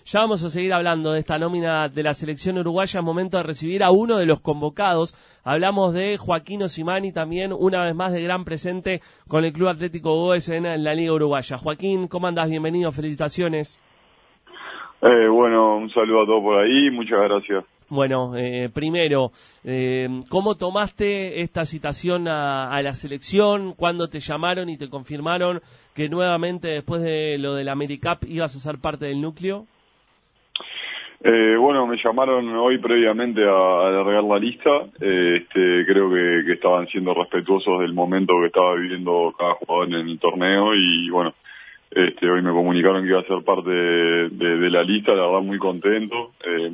Ya vamos a seguir hablando de esta nómina de la selección uruguaya. Es momento de recibir a uno de los convocados. Hablamos de Joaquín Osimani, también una vez más de gran presente con el Club Atlético Goes en la Liga Uruguaya. Joaquín, ¿cómo andás? Bienvenido, felicitaciones. Bueno, un saludo a todos por ahí, muchas gracias. Bueno, primero, ¿cómo tomaste esta citación a la selección? ¿Cuándo te llamaron y te confirmaron que nuevamente después de lo del AmeriCup ibas a ser parte del núcleo? Bueno, me llamaron hoy previamente a alargar la lista. Creo que estaban siendo respetuosos del momento que estaba viviendo cada jugador en el torneo y bueno, hoy me comunicaron que iba a ser parte de la lista. La verdad muy contento,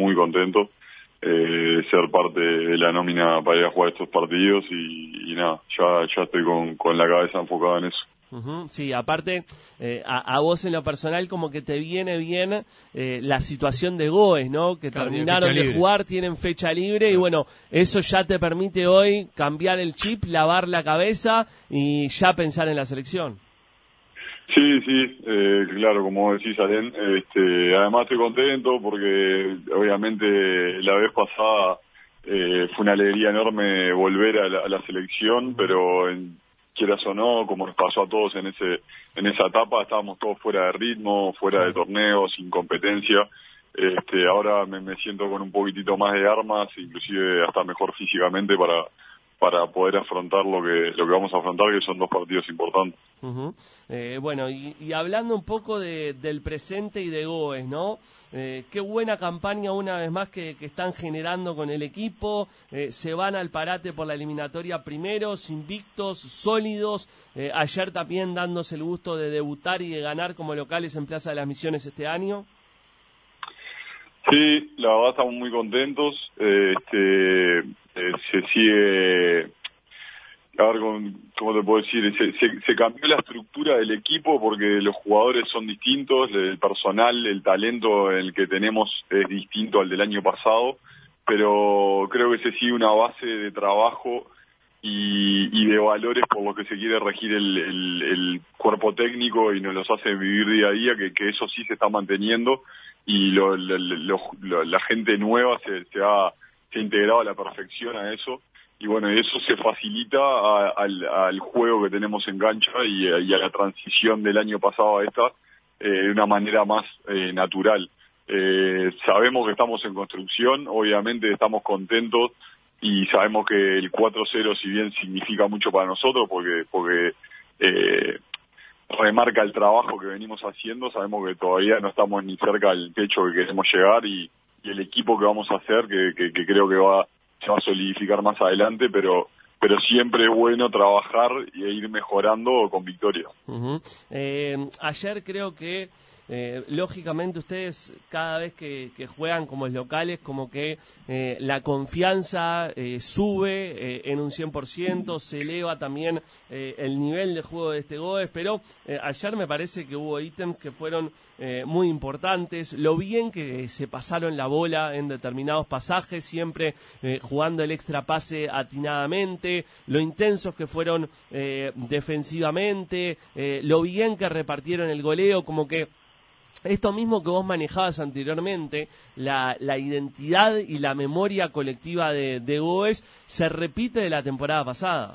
ser parte de la nómina para ir a jugar estos partidos y nada, ya estoy con la cabeza enfocada en eso. Sí, aparte, a vos en lo personal como que te viene bien la situación de Goes, ¿no? Que claro, terminaron de jugar, tienen fecha libre y bueno, eso ya te permite hoy cambiar el chip, lavar la cabeza y ya pensar en la selección. Sí, claro, como decís, Alén, además estoy contento porque obviamente la vez pasada fue una alegría enorme volver a la selección, pero quieras o no, como nos pasó a todos en esa etapa, estábamos todos fuera de ritmo, fuera de torneo, sin competencia. Ahora me siento con un poquitito más de armas, inclusive hasta mejor físicamente para poder afrontar lo que vamos a afrontar, que son dos partidos importantes. Bueno, y hablando un poco del presente y de Goes, ¿no? Qué buena campaña una vez más que están generando con el equipo. Se van al parate por la eliminatoria primeros, invictos, sólidos. Ayer también dándose el gusto de debutar y de ganar como locales en Plaza de las Misiones este año. Sí, la verdad estamos muy contentos. Se sigue, a ver, ¿cómo te puedo decir? Se cambió la estructura del equipo porque los jugadores son distintos, el personal, el talento el que tenemos es distinto al del año pasado, pero creo que se sigue una base de trabajo y de valores por los que se quiere regir el cuerpo técnico y nos los hace vivir día a día, que eso sí se está manteniendo y la gente nueva se ha integrado a la perfección a eso y bueno, eso se facilita al juego que tenemos en cancha y a la transición del año pasado a esta de una manera más natural. Sabemos que estamos en construcción, obviamente estamos contentos y sabemos que el 4-0 si bien significa mucho para nosotros porque remarca el trabajo que venimos haciendo, sabemos que todavía no estamos ni cerca del techo que queremos llegar y el equipo que vamos a hacer que creo que se va a solidificar más adelante, pero siempre es bueno trabajar e ir mejorando con victorias. Ayer creo que lógicamente ustedes cada vez que juegan como locales como que la confianza sube en un 100%, se eleva también el nivel de juego de este Goes, pero ayer me parece que hubo ítems que fueron muy importantes, lo bien que se pasaron la bola en determinados pasajes, siempre jugando el extra pase atinadamente, lo intensos que fueron defensivamente, lo bien que repartieron el goleo, como que esto mismo que vos manejabas anteriormente, la identidad y la memoria colectiva de Goes se repite de la temporada pasada.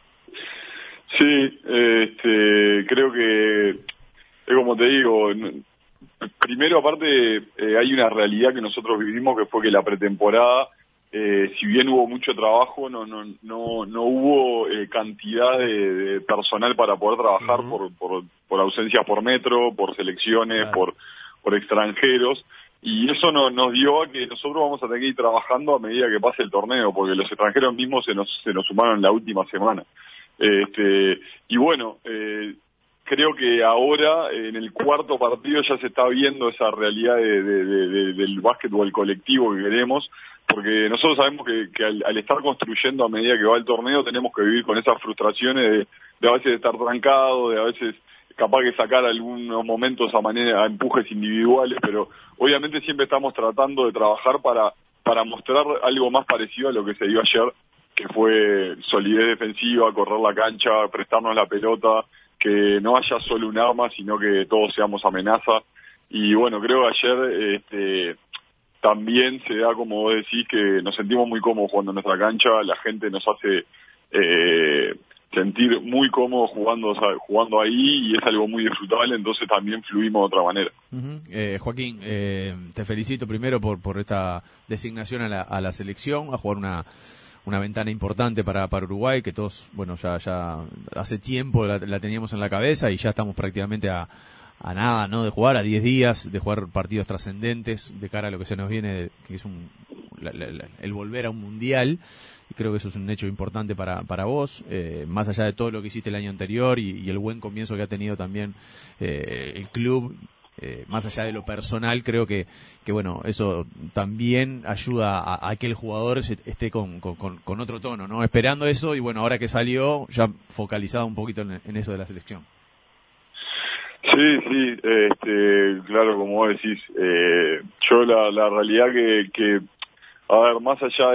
Sí, creo que es como te digo, primero aparte hay una realidad que nosotros vivimos que fue que la pretemporada, si bien hubo mucho trabajo, no hubo cantidad de personal para poder trabajar por ausencias por metro, por selecciones, claro, por extranjeros, y eso nos dio a que nosotros vamos a tener que ir trabajando a medida que pase el torneo, porque los extranjeros mismos se nos sumaron la última semana. Y bueno, creo que ahora en el cuarto partido ya se está viendo esa realidad del básquetbol colectivo que queremos, porque nosotros sabemos que al estar construyendo a medida que va el torneo tenemos que vivir con esas frustraciones de a veces estar trancado, de a veces capaz que sacar algunos momentos a empujes individuales, pero obviamente siempre estamos tratando de trabajar para mostrar algo más parecido a lo que se dio ayer, que fue solidez defensiva, correr la cancha, prestarnos la pelota, que no haya solo un arma, sino que todos seamos amenaza. Y bueno, creo que ayer también se da, como vos decís, que nos sentimos muy cómodos jugando en nuestra cancha, la gente nos hace sentir muy cómodos jugando ahí y es algo muy disfrutable, entonces también fluimos de otra manera. Joaquín, te felicito primero por esta designación a la selección, a jugar una ventana importante para Uruguay, que todos, bueno, ya hace tiempo la teníamos en la cabeza y ya estamos prácticamente a nada, ¿no? De jugar, a 10 días, de jugar partidos trascendentes de cara a lo que se nos viene, que es el volver a un mundial. Y creo que eso es un hecho importante para vos, más allá de todo lo que hiciste el año anterior y el buen comienzo que ha tenido también el club, más allá de lo personal, creo que bueno, eso también ayuda a que el jugador esté con otro tono, ¿no? Esperando eso y bueno, ahora que salió, ya focalizado un poquito en eso de la selección. Sí, claro, como vos decís, yo la realidad que a ver, más allá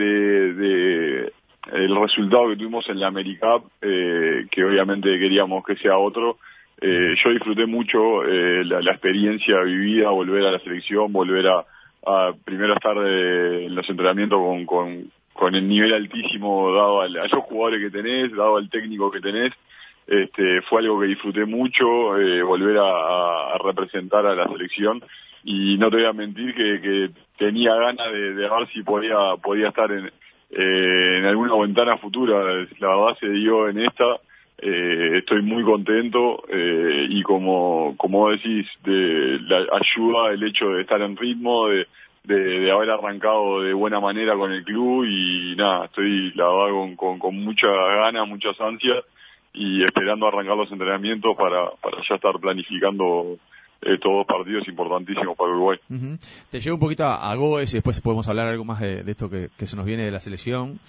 de el resultado que tuvimos en la AmeriCup, que obviamente queríamos que sea otro, yo disfruté mucho la experiencia vivida, volver a la selección, volver a primero estar en los entrenamientos con el nivel altísimo dado a esos jugadores que tenés, dado al técnico que tenés. Fue algo que disfruté mucho, volver a representar a la selección, y no te voy a mentir que tenía ganas de ver si podía estar en alguna ventana futura. La verdad se dio en esta, estoy muy contento, y como vos decís, la ayuda el hecho de estar en ritmo, de haber arrancado de buena manera con el club, y nada, estoy la verdad con muchas ganas, muchas ansias, y esperando arrancar los entrenamientos para ya estar planificando estos dos partidos importantísimos para Uruguay. Te llevo un poquito a Goes y después podemos hablar algo más de esto que se nos viene de la selección.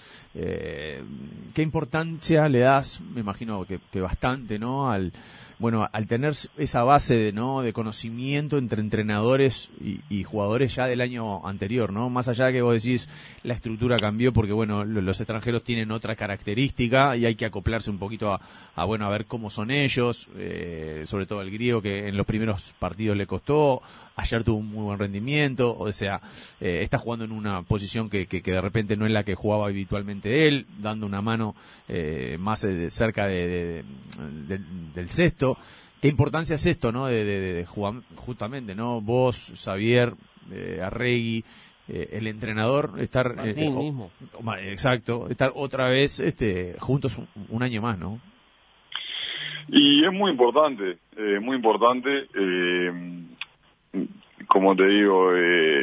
¿Qué importancia le das? Me imagino que bastante, ¿no? Al tener esa base de conocimiento entre entrenadores y jugadores ya del año anterior, ¿no? Más allá de que vos decís la estructura cambió porque, bueno, los extranjeros tienen otra característica y hay que acoplarse un poquito a ver cómo son ellos, sobre todo el griego, que en los primeros partidos le costó, ayer tuvo un muy buen rendimiento, o sea, está jugando en una posición que de repente no es la que jugaba habitualmente él, dando una mano más cerca del cesto. ¿Qué importancia es esto, no? De justamente, ¿no? Vos, Xavier, Arregui, el entrenador, estar Martín mismo. Exacto, estar otra vez juntos un año más, ¿no? Y es muy importante, como te digo,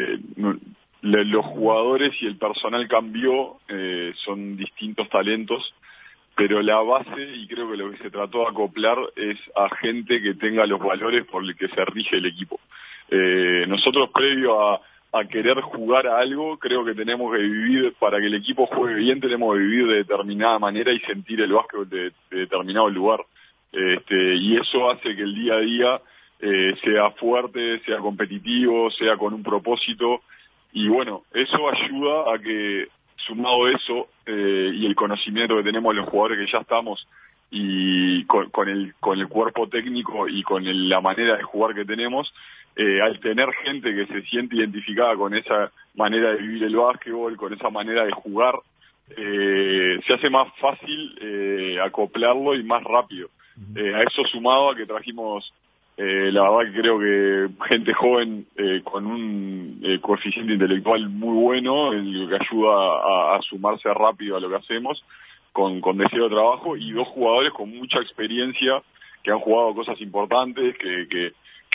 los jugadores y el personal cambió, son distintos talentos, pero la base, y creo que lo que se trató de acoplar, es a gente que tenga los valores por los que se rige el equipo. Nosotros, previo a querer jugar a algo, creo que tenemos que vivir, para que el equipo juegue bien, tenemos que vivir de determinada manera y sentir el básquetbol de determinado lugar. Y eso hace que el día a día sea fuerte, sea competitivo, sea con un propósito, y bueno, eso ayuda a que, sumado eso, y el conocimiento que tenemos de los jugadores que ya estamos, y con el cuerpo técnico y con la manera de jugar que tenemos, al tener gente que se siente identificada con esa manera de vivir el básquetbol, con esa manera de jugar, se hace más fácil acoplarlo y más rápido. A eso sumado a que trajimos, la verdad que creo que gente joven con un coeficiente intelectual muy bueno, que ayuda a sumarse rápido a lo que hacemos, con deseo de trabajo, y dos jugadores con mucha experiencia que han jugado cosas importantes, que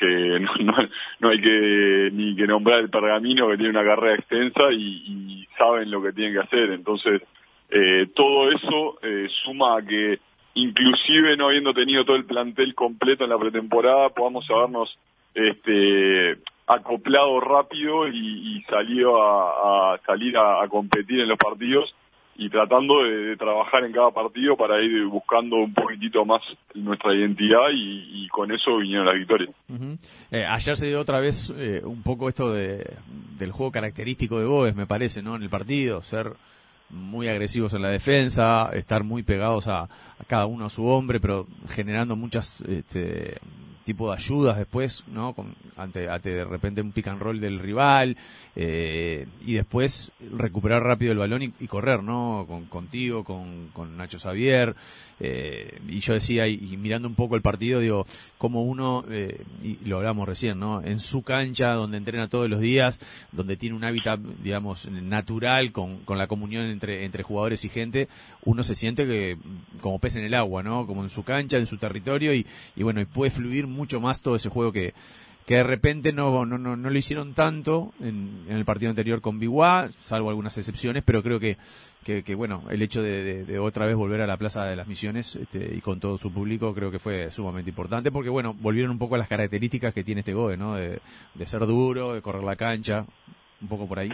no hay ni que nombrar el Pergamino, que tiene una carrera extensa y saben lo que tienen que hacer. Entonces, todo eso suma a que, inclusive no habiendo tenido todo el plantel completo en la pretemporada, podamos habernos acoplado rápido y salir a competir en los partidos, y tratando de trabajar en cada partido para ir buscando un poquitito más nuestra identidad, y con eso vinieron las victorias. Ayer se dio otra vez un poco esto del juego característico de Boves, me parece, ¿no? En el partido, ser muy agresivos en la defensa, estar muy pegados a cada uno a su hombre, pero generando muchas tipo de ayudas después, ¿no? Ante de repente un pick and roll del rival, y después recuperar rápido el balón y correr, ¿no? Contigo, con Nacho Xavier, y yo decía, y mirando un poco el partido, digo, como uno, y lo hablamos recién, ¿no? En su cancha, donde entrena todos los días, donde tiene un hábitat, digamos, natural, con la comunión entre jugadores y gente, uno se siente que como pez en el agua, ¿no? Como en su cancha, en su territorio, y bueno, y puede fluir mucho más todo ese juego que de repente no lo hicieron tanto en el partido anterior con Biguá, salvo algunas excepciones, pero creo que bueno, el hecho de otra vez volver a la Plaza de las Misiones, y con todo su público, creo que fue sumamente importante, porque bueno, volvieron un poco a las características que tiene este GOE, ¿no? De ser duro, de correr la cancha, un poco por ahí.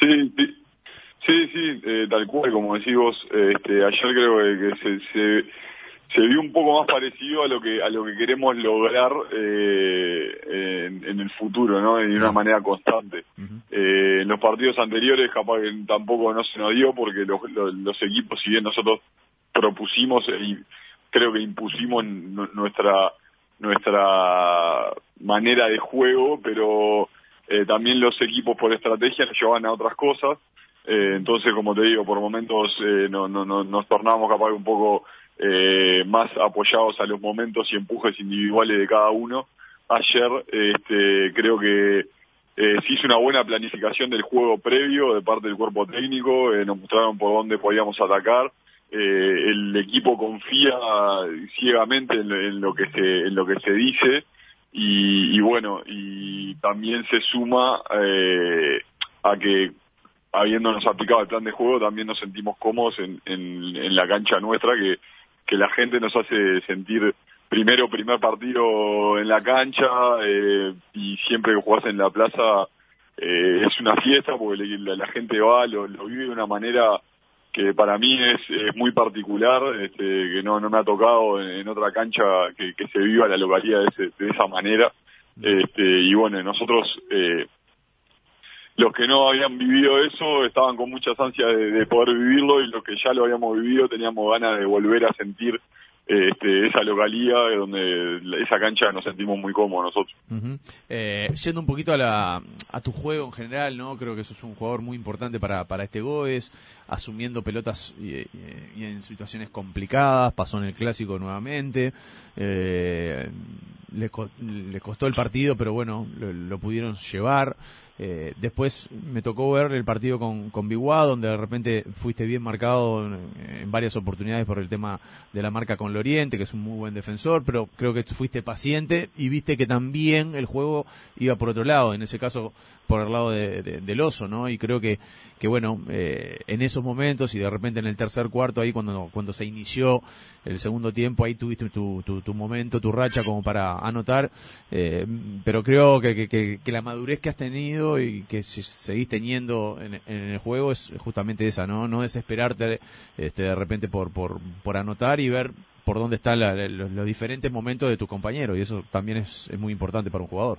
Sí, tal cual, como decís vos, ayer creo que se vio un poco más parecido a lo que queremos lograr en el futuro, ¿no? De una manera constante. En los partidos anteriores capaz que tampoco no se nos dio, porque los equipos, si bien nosotros propusimos y creo que impusimos nuestra manera de juego, pero también los equipos por estrategia nos llevaban a otras cosas. Entonces, como te digo, por momentos nos tornamos capaz un poco más apoyados a los momentos y empujes individuales de cada uno. Ayer creo que se hizo una buena planificación del juego previo de parte del cuerpo técnico, nos mostraron por dónde podíamos atacar. El equipo confía ciegamente en lo que se dice, y bueno, y también se suma a que, habiéndonos aplicado el plan de juego, también nos sentimos cómodos en la cancha nuestra, que la gente nos hace sentir primer partido en la cancha, y siempre que jugás en la plaza es una fiesta, porque la gente va, lo vive de una manera que para mí es muy particular, que no me ha tocado en otra cancha que se viva la localidad de esa manera. Y bueno, nosotros, los que no habían vivido eso, estaban con muchas ansias de poder vivirlo, y los que ya lo habíamos vivido teníamos ganas de volver a sentir esa localidad, donde esa cancha nos sentimos muy cómodos nosotros. Yendo un poquito a tu juego en general, ¿no? Creo que sos un jugador muy importante para este GOES, asumiendo pelotas y en situaciones complicadas, pasó en el Clásico nuevamente, le costó el partido, pero bueno, lo pudieron llevar. Después me tocó ver el partido con Biguá, donde de repente fuiste bien marcado en varias oportunidades por el tema de la marca con Loriente, que es un muy buen defensor, pero creo que fuiste paciente y viste que también el juego iba por otro lado, en ese caso por el lado del Oso, ¿no? Y creo que bueno, en esos momentos, y de repente en el tercer cuarto, ahí cuando se inició el segundo tiempo, ahí tuviste tu momento, tu racha como para anotar, pero creo que la madurez que has tenido y que seguís teniendo en el juego es justamente esa, no desesperarte de repente por anotar, y ver por dónde están los diferentes momentos de tu compañero, y eso también es muy importante para un jugador.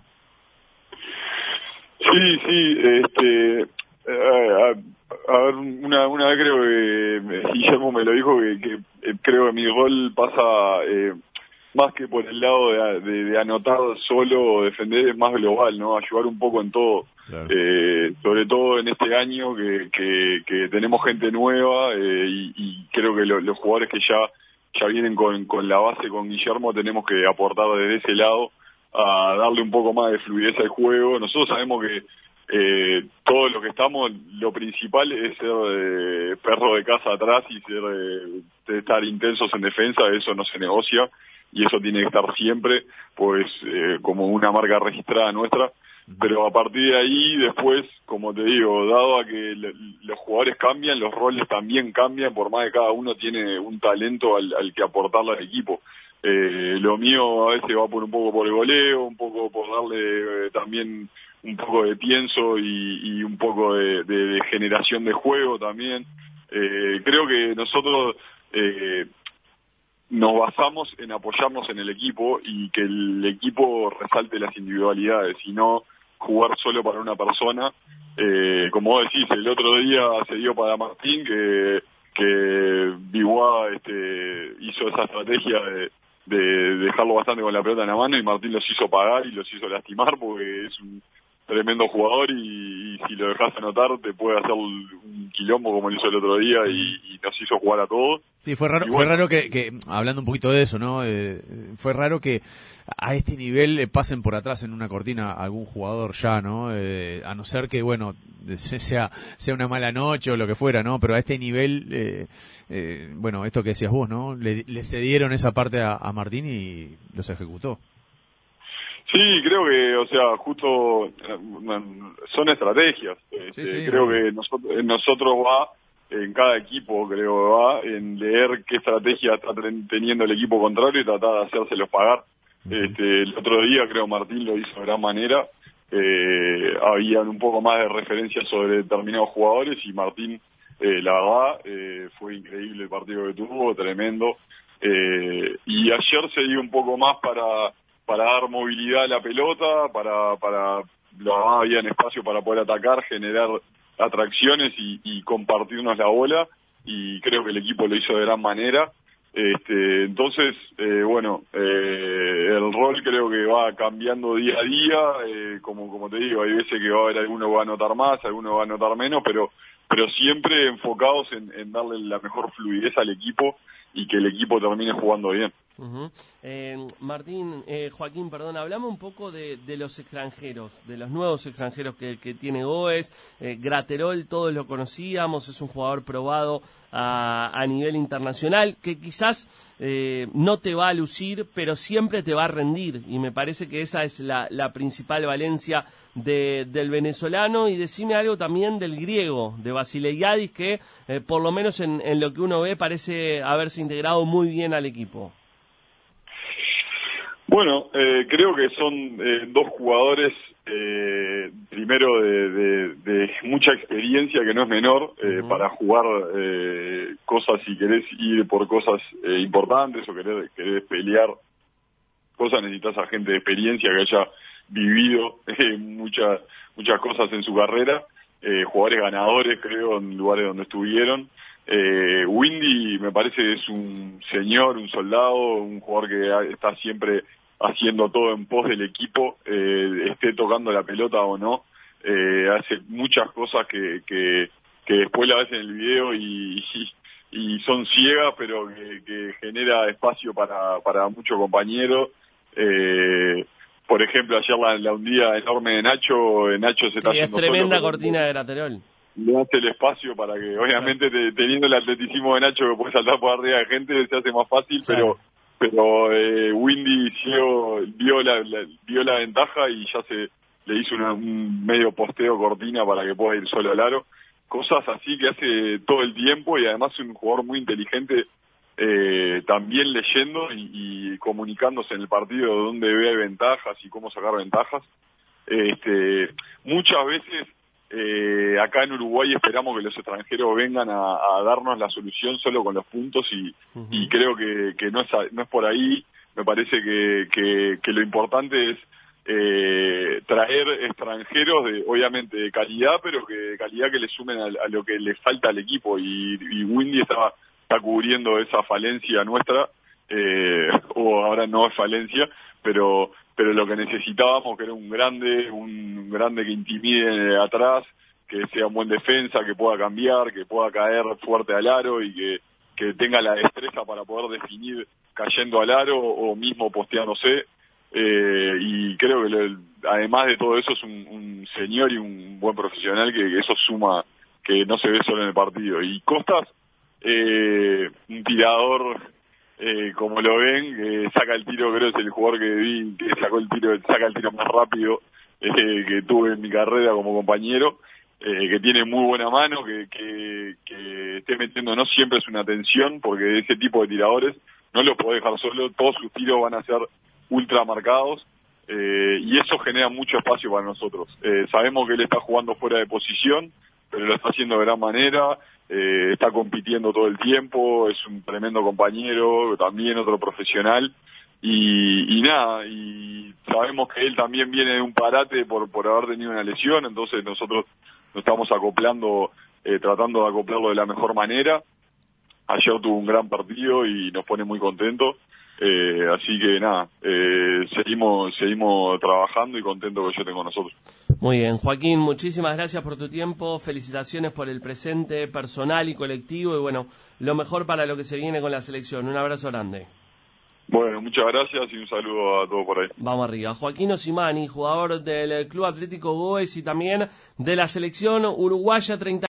Sí, a ver, una vez creo que Guillermo me lo dijo, que creo que mi rol pasa más que por el lado de anotar solo o defender, es más global, ¿no? Ayudar un poco en todo. Claro. Sobre todo en este año que tenemos gente nueva, y creo que los jugadores que ya vienen con la base con Guillermo, tenemos que aportar desde ese lado a darle un poco más de fluidez al juego. Nosotros sabemos que todos los que estamos, lo principal es ser perro de casa atrás y de estar intensos en defensa. Eso no se negocia, y eso tiene que estar siempre, pues como una marca registrada nuestra. Pero a partir de ahí, después, como te digo, dado a que los jugadores cambian, los roles también cambian, por más que cada uno tiene un talento al que aportarle al equipo. Lo mío a veces va un poco por el goleo, un poco por darle también un poco de pienso y un poco de generación de juego también. Creo que nosotros nos basamos en apoyarnos en el equipo, y que el equipo resalte las individualidades, y no jugar solo para una persona. Como vos decís, el otro día se dio para Martín, que Biguá hizo esa estrategia dejarlo bastante con la pelota en la mano, y Martín los hizo pagar y los hizo lastimar porque es un tremendo jugador, y si lo dejas anotar te puede hacer un quilombo como lo hizo el otro día, y nos hizo jugar a todos. Sí, fue raro, fue raro que, hablando un poquito de eso, ¿no? Fue raro que a este nivel pasen por atrás en una cortina a algún jugador ya, ¿no? A no ser que, bueno, sea una mala noche o lo que fuera, ¿no? Pero a este nivel, bueno, esto que decías vos, ¿no? Le cedieron esa parte a Martín y los ejecutó. Sí, creo que, o sea, justo son estrategias. Sí, creo que nosotros va, en cada equipo creo que va, en leer qué estrategia está teniendo el equipo contrario y tratar de hacérselos pagar. El otro día creo Martín lo hizo de gran manera. Habían un poco más de referencias sobre determinados jugadores, y Martín, la verdad, fue increíble el partido que tuvo, tremendo. Y ayer se dio un poco más para dar movilidad a la pelota, para habían espacio para poder atacar, generar atracciones y compartirnos la bola, y creo que el equipo lo hizo de gran manera. Entonces, bueno, el rol creo que va cambiando día a día, como te digo, hay veces que va a haber alguno que va a anotar más, alguno va a anotar menos, pero siempre enfocados en darle la mejor fluidez al equipo y que el equipo termine jugando bien. Martín, Joaquín, perdón, hablamos un poco de los extranjeros, de los nuevos extranjeros que tiene Goes. Graterol todos lo conocíamos, es un jugador probado a nivel internacional, que quizás no te va a lucir, pero siempre te va a rendir, y me parece que esa es la principal valencia del venezolano. Y decime algo también del griego, de Vasilevskis, que por lo menos en lo que uno ve parece haberse integrado muy bien al equipo. Bueno, creo que son dos jugadores, primero de mucha experiencia, que no es menor, para jugar cosas, si querés ir por cosas importantes o querés pelear cosas, necesitas a gente de experiencia que haya vivido muchas cosas en su carrera, jugadores ganadores, creo, en lugares donde estuvieron. Windy me parece que es un señor, un soldado, un jugador que está siempre haciendo todo en pos del equipo, esté tocando la pelota o no. Hace muchas cosas que después la ves en el video y son ciegas, pero que genera espacio para muchos compañeros. Por ejemplo, ayer la hundida enorme de Nacho se está haciendo es tremenda solo, cortina de Graterol. Le hace el espacio para que, obviamente, teniendo el atleticismo de Nacho, que puede saltar por arriba de gente, se hace más fácil, pero Windy vio la ventaja y ya le hizo un medio posteo cortina para que pueda ir solo al aro. Cosas así que hace todo el tiempo, y además es un jugador muy inteligente, también leyendo y comunicándose en el partido de dónde ve ventajas y cómo sacar ventajas. Muchas veces acá en Uruguay esperamos que los extranjeros vengan a darnos la solución solo con los puntos, y creo que no es por ahí. Me parece que lo importante es traer extranjeros obviamente de calidad, pero de calidad que le sumen a lo que le falta al equipo, y Windy está cubriendo esa falencia nuestra, o ahora no es falencia, pero lo que necesitábamos, que era un grande que intimide atrás, que sea un buen defensa, que pueda cambiar, que pueda caer fuerte al aro, y que tenga la destreza para poder definir cayendo al aro o mismo posteándose. Y creo que además de todo eso es un señor y un buen profesional, que eso suma, que no se ve solo en el partido. Y Costas, un tirador, como lo ven, que saca el tiro, creo que es el jugador que vi que saca el tiro más rápido que tuve en mi carrera como compañero, que tiene muy buena mano, que esté metiendo, no siempre es una tensión, porque ese tipo de tiradores no los podés dejar solo, todos sus tiros van a ser ultra marcados, y eso genera mucho espacio para nosotros. Sabemos que él está jugando fuera de posición, pero lo está haciendo de gran manera. Está compitiendo todo el tiempo, es un tremendo compañero, también otro profesional, y nada, y sabemos que él también viene de un parate por haber tenido una lesión, entonces nosotros nos estamos acoplando, tratando de acoplarlo de la mejor manera. Ayer tuvo un gran partido y nos pone muy contentos, Así que nada, seguimos trabajando y contento que yo tengo con nosotros. Muy bien, Joaquín, muchísimas gracias por tu tiempo, felicitaciones por el presente personal y colectivo y bueno, lo mejor para lo que se viene con la selección. Un abrazo grande. Bueno, muchas gracias y un saludo a todos por ahí. Vamos arriba. Joaquín Osimani, jugador del Club Atlético Goes y también de la selección uruguaya 30.